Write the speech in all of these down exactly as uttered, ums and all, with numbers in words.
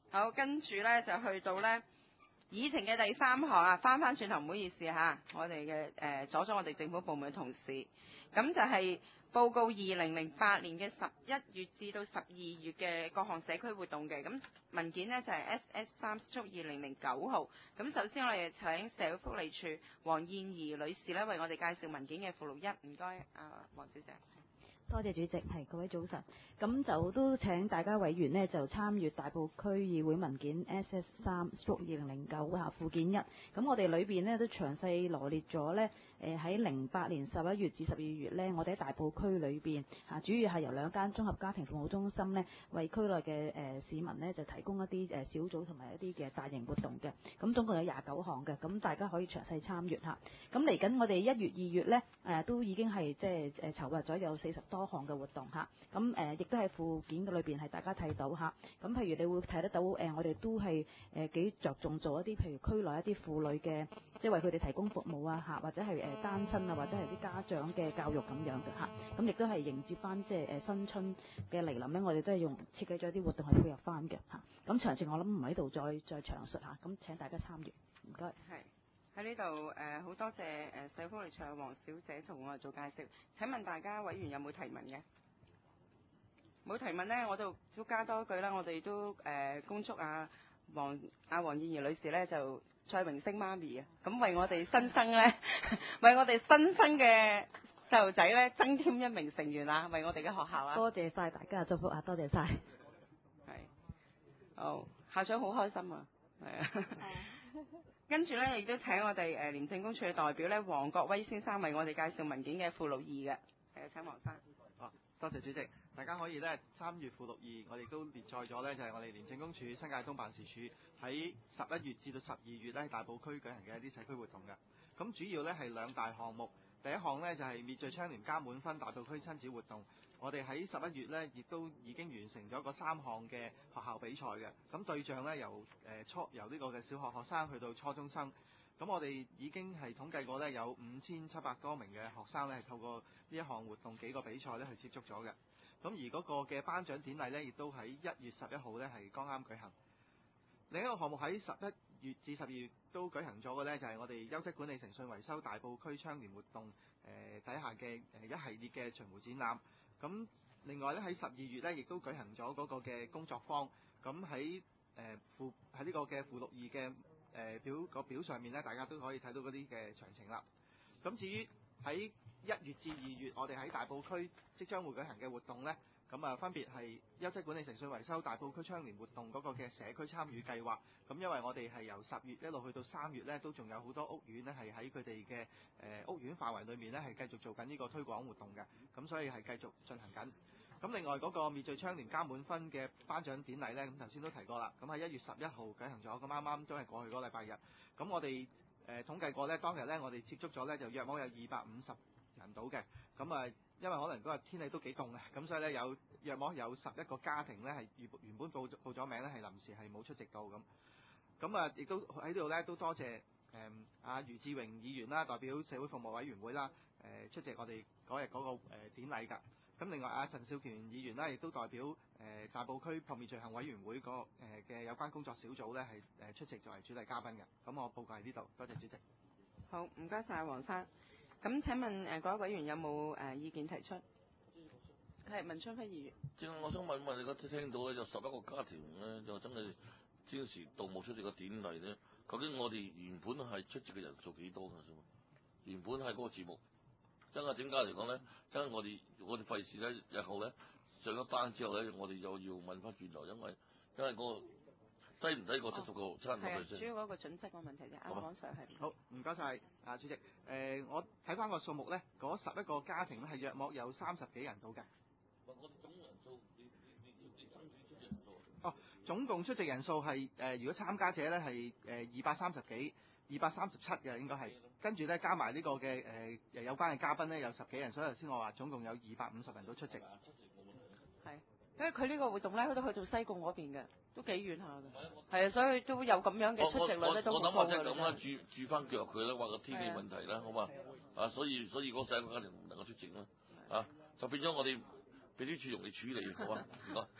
好，跟住咧就去到咧議程嘅第三項啊，翻翻轉頭唔好意思嚇，我哋嘅誒阻咗我哋政府部門嘅同事，咁就係報告二零零八年嘅十一月至到十二月嘅各項社區活動嘅，咁文件呢，就係 S S 三足二零零九號，咁首先我哋請社會福利署黃燕儀女士咧為我哋介紹文件嘅附錄一，唔該，啊黃小姐。 多謝主席，係各位早晨。咁就都請大家委員呢，就參閱大埔區議會文件 S S 三/二零零九嚇附件一。咁我哋裏邊呢，都詳細羅列咗呢，誒喺零八年十一月至十二月呢，我哋喺大埔區裏邊嚇，主要係由兩間綜合家庭服務中心呢，為區內嘅誒市民呢，就提供一啲誒小組同埋一啲嘅大型活動嘅。咁總共有廿九項嘅，咁大家可以詳細參閱嚇。咁嚟緊我哋一月、二月呢，誒都已經係即係誒籌劃咗有四十多多項嘅活動嚇，咁誒亦都係附件嘅裏邊係大家睇到嚇，咁譬如你會睇得到誒，我哋都係誒幾着重做一啲譬如區內一啲婦女嘅，即係為佢哋提供服務啊嚇，或者係誒單親啊，或者係啲家長嘅教育咁樣嘅嚇，咁亦都係迎接翻即係誒新春嘅嚟臨咧，我哋都係用設計咗啲活動去配合翻嘅嚇，咁詳情我諗唔喺度再再詳述嚇，咁請大家參與，唔該。 係。喺呢度誒，好多謝誒社會福利署黃小姐同我哋做介紹。請問大家委員有冇提問嘅？冇提問呢，我就都加多一句啦。我哋都誒、呃、恭祝阿黃阿黃燕儀女士呢，就再榮升媽咪啊！咁為我哋新生呢，為我哋新生嘅細路仔呢，增添一名成員啊！為我哋嘅學校啊！ 多謝晒大家嘅祝福啊！多謝晒。 係。好，校長好開心啊！係啊。跟住咧，亦都請我哋誒廉政公署嘅代表咧，黃國威先生為我哋介紹文件嘅附錄二嘅。誒，請黃生。 哦，多謝主席，大家可以咧參閱附錄二，我哋都列載咗咧，就係我哋廉政公署新界東辦事處喺十一月至到十二月咧，大埔區舉行嘅一啲社區活動嘅。咁主要咧係兩大項目，第一項咧就係滅罪倡廉加滿分大埔區親子活動。我哋喺十一月咧，亦都已經完成咗個三項嘅學校比賽嘅。咁對象咧由誒初由呢個嘅小學學生去到初中生。咁我哋已經係統計過咧，有五千七百多名嘅學生咧係透過呢一項活動幾個比賽咧去接觸咗嘅。咁而嗰個嘅頒獎典禮咧，亦都喺一月十一號咧係剛啱舉行。另一個項目喺十一月至十二月都舉行咗嘅咧，就係我哋優質管理誠信維修大埔區倡廉活動誒、呃、底下嘅誒一系列嘅巡迴展覽。咁另外咧喺十二月咧，亦都舉行咗嗰個嘅工作坊。咁喺誒附喺呢個嘅附錄二嘅誒表個表上面咧，大家都可以睇到嗰啲嘅詳情啦。咁至於喺一月至二月，我哋喺大埔區即將會舉行嘅活動咧，咁啊分別係優質管理誠信維修大埔區倡廉活動嗰個嘅社區參與計劃。咁因為我哋係由十月一路去到三月咧，都仲有好多屋苑咧係喺佢哋嘅誒屋苑範圍裏面咧係繼續做緊呢個推廣活動嘅。咁所以係繼續進行緊。咁另外嗰個滅罪倡廉加滿分嘅頒獎典禮咧，咁頭先都提過啦。咁喺一月十一號舉行咗，咁啱啱都係過去嗰個禮拜日。咁我哋誒、呃、統計過咧，當日咧我哋接觸咗咧就約莫有二百五十人到嘅。咁啊，因為可能嗰日天氣都幾凍嘅，咁所以咧有約莫有十一個家庭咧係原本報報咗名咧係臨時係冇出席到咁。咁啊，亦都喺呢度咧都多謝誒阿余志榮議員啦，代表社會服務委員會啦，誒、呃、出席我哋嗰日嗰個誒典禮㗎。咁另外阿陳少權議員咧，亦都代表誒、呃、大埔區撲滅罪行委員會個誒嘅有關工作小組咧，係誒出席作為主禮嘉賓嘅。咁我報告喺呢度，多謝主席。 好，唔該晒黃生。咁請問誒各位委員有冇誒、呃、意見提出？係文春輝議員。 正我想問問你，而家聽到咧有十一個家庭咧，就真係朝時到冇出席個典禮咧。究竟我哋原本係出席嘅人數幾多㗎？原本係嗰個節目。真係點解嚟講咧？真係我哋我哋費事咧，日後咧上咗班之後咧，我哋又要問翻轉頭，因為因為嗰個低唔低過七十個差唔多嘅先。 主要嗰個準則個問題啫。啱講上係。 好，唔該晒啊，主席。誒、呃，我睇翻個數目咧，嗰十一個家庭咧係約莫有三十幾人到嘅。 我哋總人數，你你你你爭取出席人數。 哦，總共出席人數係誒，如果參加者咧係誒二百三十幾。二百三十七嘅應該係，跟住咧加埋呢個嘅誒誒有關嘅嘉賓咧有十幾人，所以頭先我話總共有二百五十人都出席。 係，因為佢呢個活動咧都去到西貢嗰邊嘅，都幾遠下嘅。係啊，所以都有咁樣嘅出席率咧都好高嘅。 我諗或者咁啦，住住翻腳佢啦，話個天氣問題啦，好嘛？啊，所以所以嗰十一個家庭唔能夠出席啦，啊，就變咗我哋秘書處容易處理，好啊，唔該。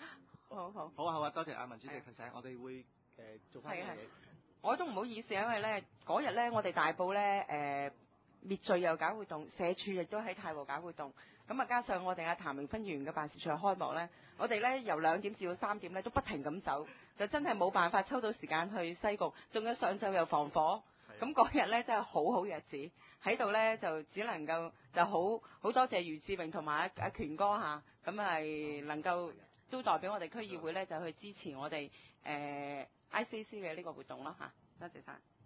好好。 好啊好啊，多謝阿文主席提醒，我哋會誒、呃、做翻呢樣係嘢。 我都唔好意思，因為咧嗰日咧我哋大埔咧誒滅罪又搞活動，社署亦都喺太和搞活動，咁啊加上我哋阿譚明芬議員嘅辦事處開幕咧，我哋咧由兩點至到三點咧都不停咁走，就真係冇辦法抽到時間去西貢，仲有上晝又防火，咁嗰日咧真係好好日子，喺度咧就只能夠就好好多謝余志榮同埋阿阿權哥嚇，咁係能夠都代表我哋區議會咧就去支持我哋誒。呃I C C 嘅呢個活動咯嚇，多謝晒。